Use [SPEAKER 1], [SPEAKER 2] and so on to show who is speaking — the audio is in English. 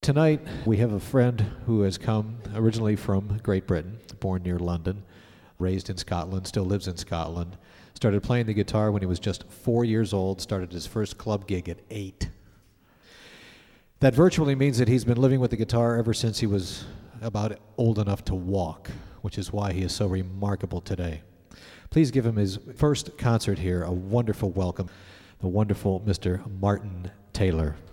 [SPEAKER 1] Tonight, we have a friend who has come originally from Great Britain, born near London, raised in Scotland, still lives in Scotland, started playing the guitar when he was just 4 years old, started his first club gig at 8. That virtually means that he's been living with the guitar ever since he was about old enough to walk, which is why he is so remarkable today. Please give him his first concert here a wonderful welcome, the wonderful Mr. Martin Taylor.